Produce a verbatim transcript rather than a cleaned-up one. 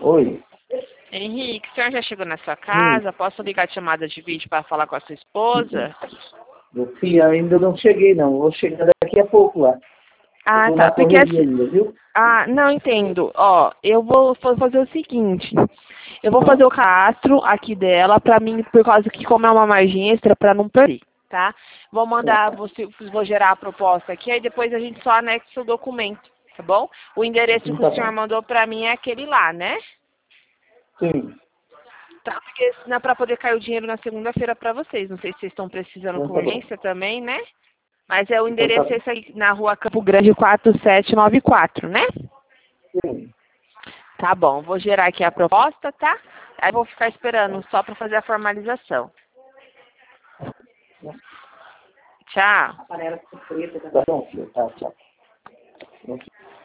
Oi. Henrique, o senhor já chegou na sua casa? Hum. Posso ligar de chamada de vídeo para falar com a sua esposa? Meu filho, ainda não cheguei não. Vou chegar daqui a pouco lá. Ah, tá. Porque assim... ainda, viu? Ah, não entendo. Ó, eu vou fazer o seguinte. Eu vou fazer o cadastro aqui dela para mim, por causa que como é uma margem extra, para não perder, tá? Vou mandar, vou, vou gerar a proposta aqui, aí depois a gente só anexa o documento, tá bom? O endereço que o senhor mandou para mim é aquele lá, né? Sim. Tá, porque senão é para poder cair o dinheiro na segunda-feira para vocês. Não sei se vocês estão precisando com urgência também, né? Mas é o endereço esse aí, na rua Campo Grande quatro sete nove quatro, né? Sim. Tá bom, vou gerar aqui a proposta, tá? Aí vou ficar esperando só para fazer a formalização. Tchau. Tá bom, filho. Tá, tchau.